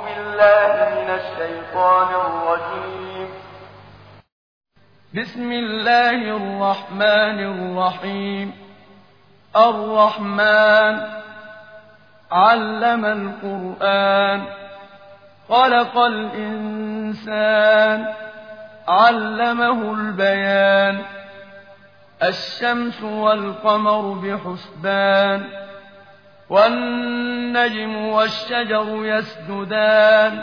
بالله من الشيطان الرجيم. بسم الله الرحمن الرحيم. الرحمن علم القرآن خلق الإنسان علمه البيان الشمس والقمر بحسبان والنجم والشجر يسجدان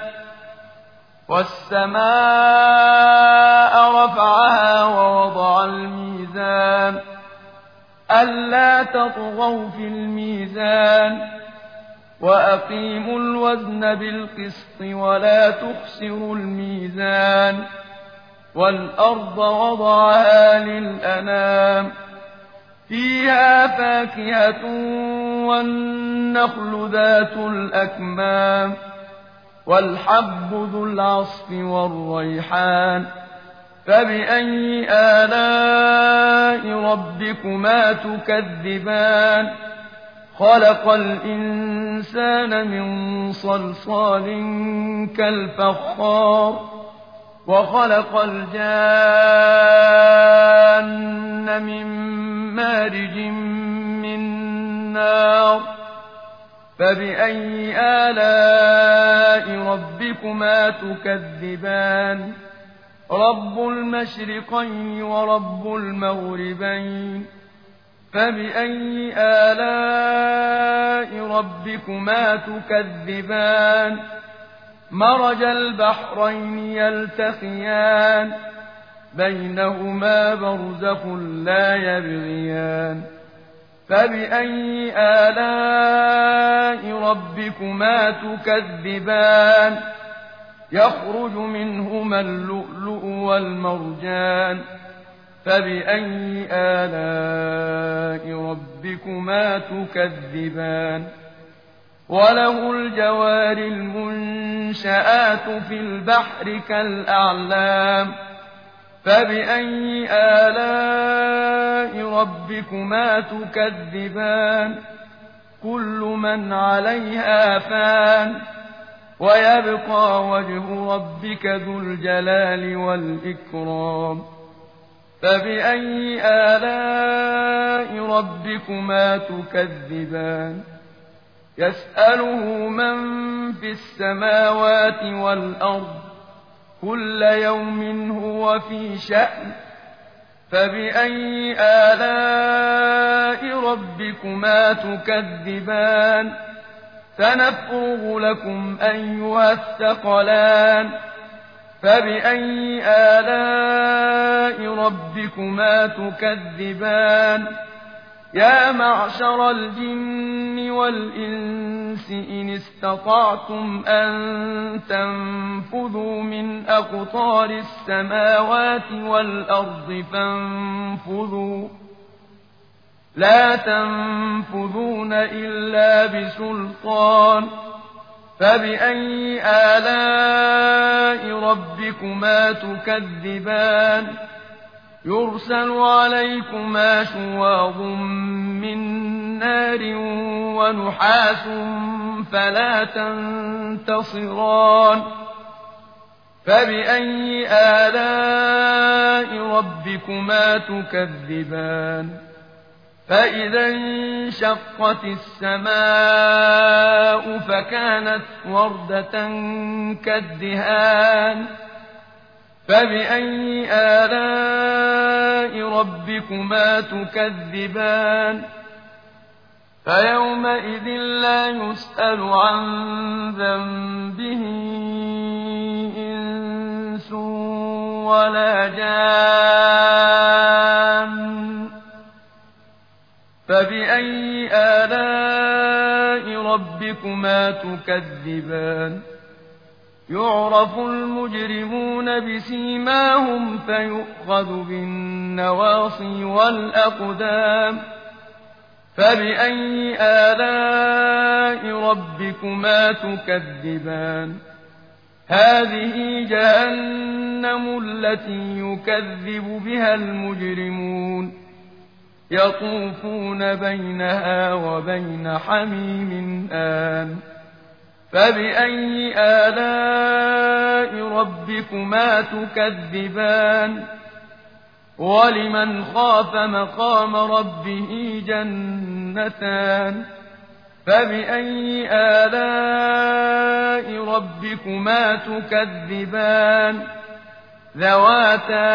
والسماء رفعها ووضع الميزان ألا تطغوا في الميزان وأقيموا الوزن بالقسط ولا تخسروا الميزان والأرض وضعها للأنام فيها فاكهة والنخل ذات الأكمام والحب ذو العصف والريحان فبأي آلاء ربكما تكذبان خلق الإنسان من صلصال كالفخار وخلق الجان من مارج من نار فبأي آلاء ربكما تكذبان رب المشرقين ورب المغربين فبأي آلاء ربكما تكذبان مرج البحرين يلتقيان بينهما برزخ لا يبغيان فبأي آلاء ربكما تكذبان يخرج منهما اللؤلؤ والمرجان فبأي آلاء ربكما تكذبان وله الجوار المنشآت في البحر كالأعلام فبأي آلاء ربكما تكذبان كل من عليها فان ويبقى وجه ربك ذو الجلال والإكرام فبأي آلاء ربكما تكذبان يسأله من في السماوات والأرض كل يوم هو في شأن فبأي آلاء ربكما تكذبان سنفرغ لكم أيها الثقلان فبأي آلاء ربكما تكذبان يا معشر الجن والإنس إن استطعتم أن تنفذوا من أقطار السماوات والأرض فانفذوا لا تنفذون إلا بسلطان فبأي آلاء ربكما تكذبان يرسل عليكما شواظ من نار ونحاس فلا تنتصران فبأي آلاء ربكما تكذبان فإذا انشقت السماء فكانت وردة كالدهان فبأي آلاء ربكما تكذبان فيومئذ لا يسأل عن ذنبه إنس ولا جان فبأي آلاء ربكما تكذبان يعرف المجرمون بسيماهم فيؤخذ بالنواصي والأقدام فبأي آلاء ربكما تكذبان هذه جهنم التي يكذب بها المجرمون يطوفون بينها وبين حميم آن فبأي آلاء ربكما تكذبان ولمن خاف مقام ربه جنتان فبأي آلاء ربكما تكذبان ذواتا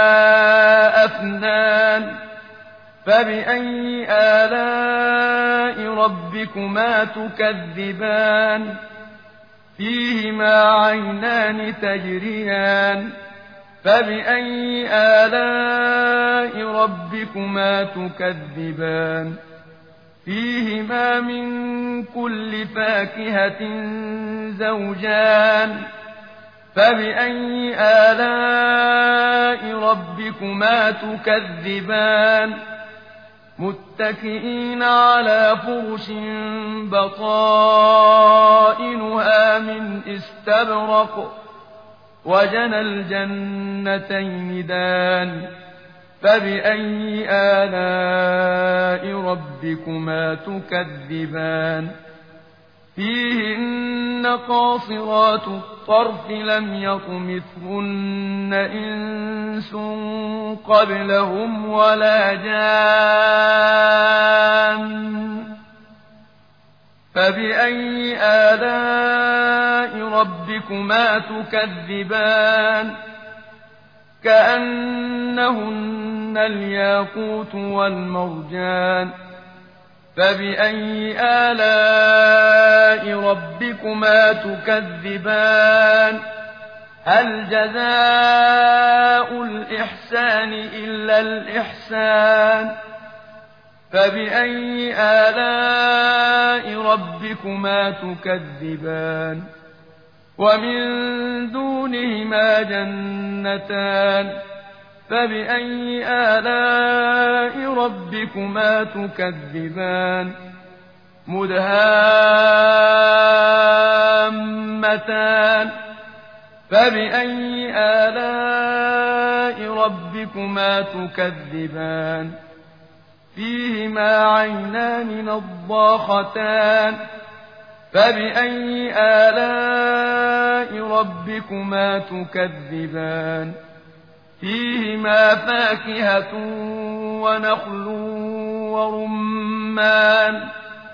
أفنان فبأي آلاء ربكما تكذبان فيهما عينان تجريان فبأي آلاء ربكما تكذبان فيهما من كل فاكهة زوجان فبأي آلاء ربكما تكذبان متكئين على فرش بطائنها من استبرق وجنى الجنتين دان فبأي آلاء ربكما تكذبان فيهن قاصرات الطرف لم يطمثهن إنس قبلهم ولا جان فبأي آلاء ربكما تكذبان كأنهن الياقوت والمرجان فبأي آلاء ربكما تكذبان هل جزاء الإحسان إلا الإحسان فبأي آلاء ربكما تكذبان ومن دونهما جنتان فبأي آلاء ربكما تكذبان مدهامتان فبأي آلاء ربكما تكذبان فيهما عينان نضاختان فبأي آلاء ربكما تكذبان فيهما فاكهة ونخل ورمان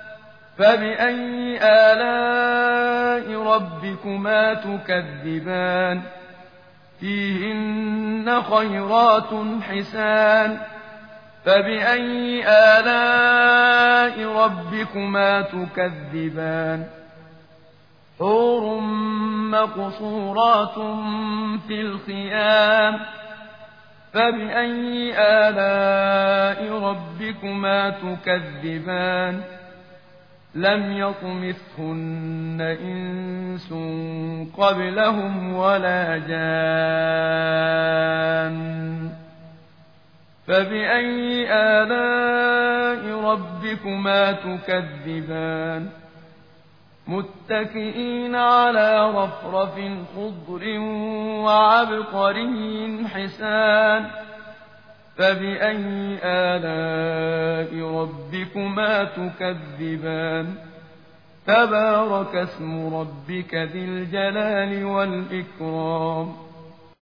فبأي آلاء ربكما تكذبان فيهن خيرات حسان فبأي آلاء ربكما تكذبان حور مقصورات في الخيام فبأي آلاء ربكما تكذبان لم يطمثهن إنس قبلهم ولا جان فبأي آلاء ربكما تكذبان متكئين على رفرف خضر وعبقري حسان فبأي آلاء ربكما تكذبان تبارك اسم ربك ذي الجلال والإكرام